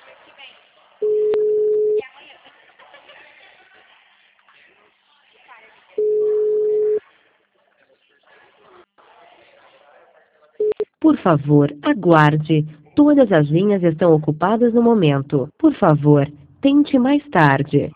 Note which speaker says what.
Speaker 1: Por favor, aguarde. Todas as linhas estão ocupadas no momento. Por favor, tente mais tarde.